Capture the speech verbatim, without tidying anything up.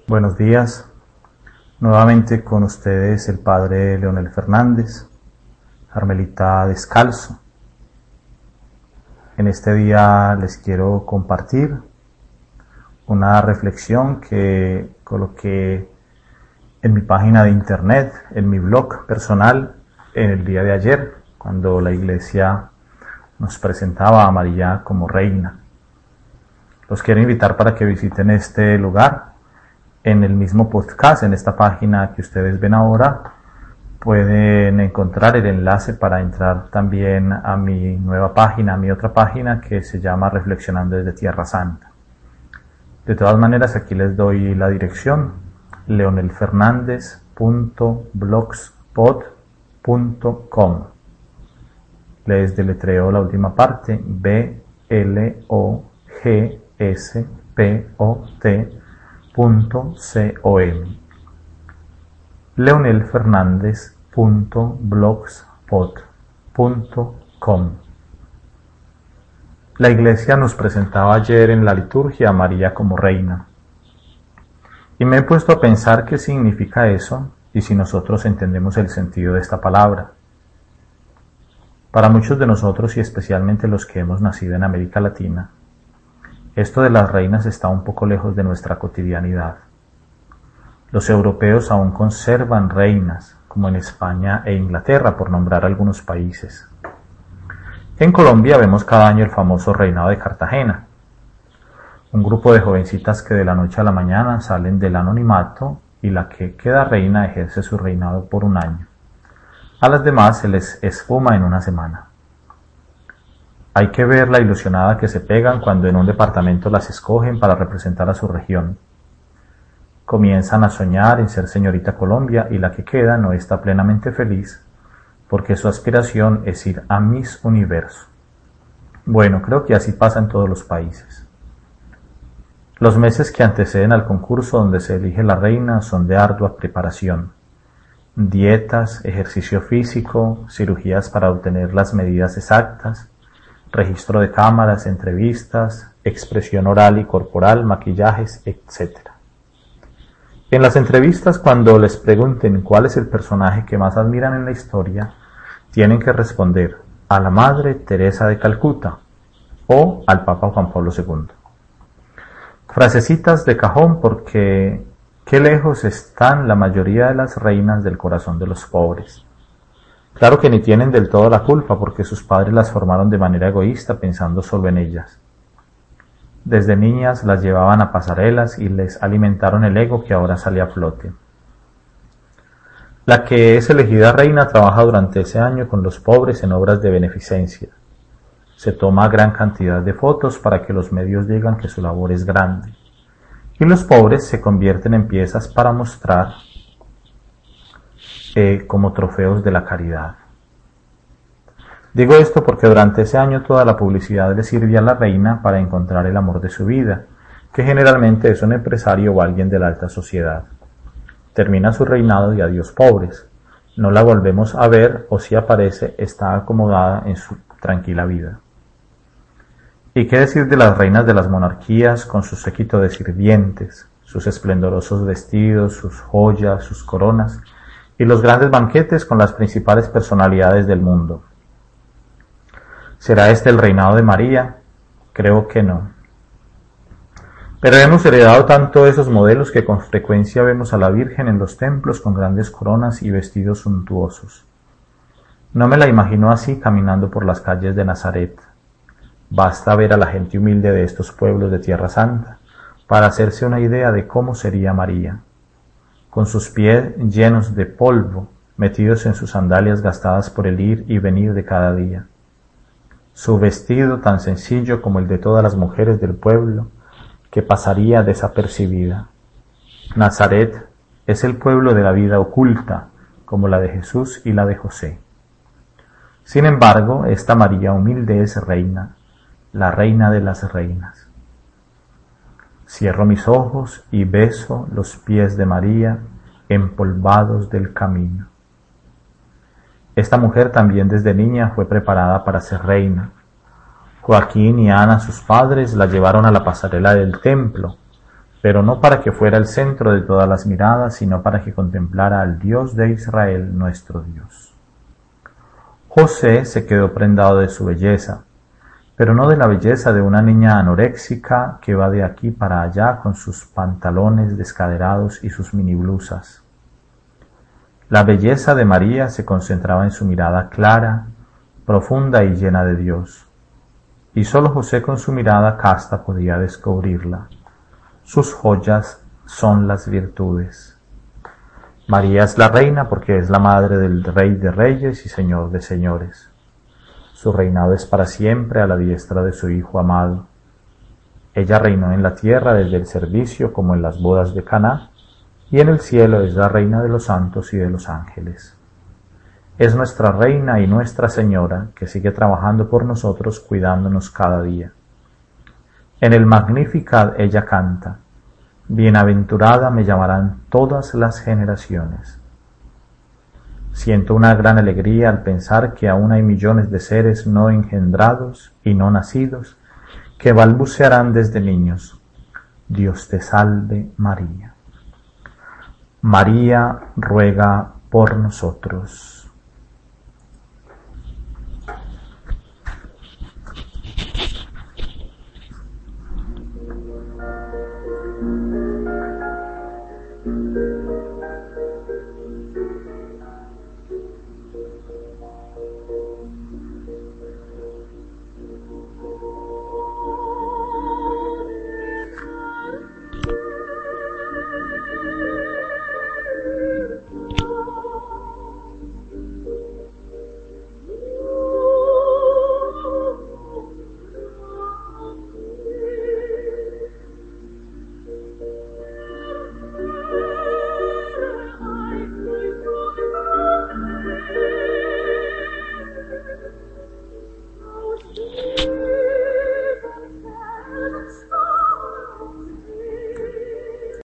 Buenos días, nuevamente con ustedes el Padre Leonel Fernández, Carmelita Descalzo. En este día les quiero compartir una reflexión que coloqué en mi página de internet, en mi blog personal, en el día de ayer, cuando la Iglesia nos presentaba a María como reina. Los quiero invitar para que visiten este lugar. En el mismo podcast, en esta página que ustedes ven ahora, pueden encontrar el enlace para entrar también a mi nueva página, a mi otra página que se llama Reflexionando desde Tierra Santa. De todas maneras, aquí les doy la dirección: leonel fernandez punto blogspot punto com. Les deletreo la última parte: B L O G S P O T punto com. leonel fernandez punto blogspot punto com. La Iglesia nos presentaba ayer en la liturgia a María como reina, y me he puesto a pensar qué significa eso y si nosotros entendemos el sentido de esta palabra. Para muchos de nosotros, y especialmente los que hemos nacido en América Latina, esto de las reinas está un poco lejos de nuestra cotidianidad. Los europeos aún conservan reinas, como en España e Inglaterra, por nombrar algunos países. En Colombia vemos cada año el famoso reinado de Cartagena, un grupo de jovencitas que de la noche a la mañana salen del anonimato y la que queda reina ejerce su reinado por un año. A las demás se les esfuma en una semana. Hay que ver la ilusionada que se pegan cuando en un departamento las escogen para representar a su región. Comienzan a soñar en ser señorita Colombia y la que queda no está plenamente feliz porque su aspiración es ir a Miss Universo. Bueno, creo que así pasa en todos los países. Los meses que anteceden al concurso donde se elige la reina son de ardua preparación. Dietas, ejercicio físico, cirugías para obtener las medidas exactas, registro de cámaras, entrevistas, expresión oral y corporal, maquillajes, etcétera. En las entrevistas, cuando les pregunten cuál es el personaje que más admiran en la historia, tienen que responder a la Madre Teresa de Calcuta o al Papa Juan Pablo segundo. Frasecitas de cajón porque qué lejos están la mayoría de las reinas del corazón de los pobres. Claro que ni tienen del todo la culpa porque sus padres las formaron de manera egoísta pensando solo en ellas. Desde niñas las llevaban a pasarelas y les alimentaron el ego que ahora sale a flote. La que es elegida reina trabaja durante ese año con los pobres en obras de beneficencia. Se toma gran cantidad de fotos para que los medios digan que su labor es grande. Y los pobres se convierten en piezas para mostrar Eh, como trofeos de la caridad. Digo esto porque durante ese año toda la publicidad le sirve a la reina para encontrar el amor de su vida, que generalmente es un empresario o alguien de la alta sociedad. Termina su reinado y adiós pobres. No la volvemos a ver o si aparece está acomodada en su tranquila vida. ¿Y qué decir de las reinas de las monarquías con su séquito de sirvientes, sus esplendorosos vestidos, sus joyas, sus coronas y los grandes banquetes con las principales personalidades del mundo? ¿Será este el reinado de María? Creo que no. Pero hemos heredado tanto esos modelos que con frecuencia vemos a la Virgen en los templos con grandes coronas y vestidos suntuosos. No me la imagino así caminando por las calles de Nazaret. Basta ver a la gente humilde de estos pueblos de Tierra Santa para hacerse una idea de cómo sería María, con sus pies llenos de polvo, metidos en sus sandalias gastadas por el ir y venir de cada día. Su vestido tan sencillo como el de todas las mujeres del pueblo, que pasaría desapercibida. Nazaret es el pueblo de la vida oculta, como la de Jesús y la de José. Sin embargo, esta María humilde es reina, la reina de las reinas. Cierro mis ojos y beso los pies de María empolvados del camino. Esta mujer también desde niña fue preparada para ser reina. Joaquín y Ana, sus padres, la llevaron a la pasarela del templo, pero no para que fuera el centro de todas las miradas, sino para que contemplara al Dios de Israel, nuestro Dios. José se quedó prendado de su belleza, pero no de la belleza de una niña anoréxica que va de aquí para allá con sus pantalones descaderados y sus mini blusas. La belleza de María se concentraba en su mirada clara, profunda y llena de Dios, y sólo José con su mirada casta podía descubrirla. Sus joyas son las virtudes. María es la reina porque es la madre del Rey de Reyes y Señor de Señores. Su reinado es para siempre a la diestra de su Hijo amado. Ella reinó en la tierra desde el servicio como en las bodas de Caná, y en el cielo es la reina de los santos y de los ángeles. Es nuestra reina y nuestra señora que sigue trabajando por nosotros cuidándonos cada día. En el Magnificat ella canta: bienaventurada me llamarán todas las generaciones. Siento una gran alegría al pensar que aún hay millones de seres no engendrados y no nacidos que balbucearán desde niños: Dios te salve, María. María ruega por nosotros.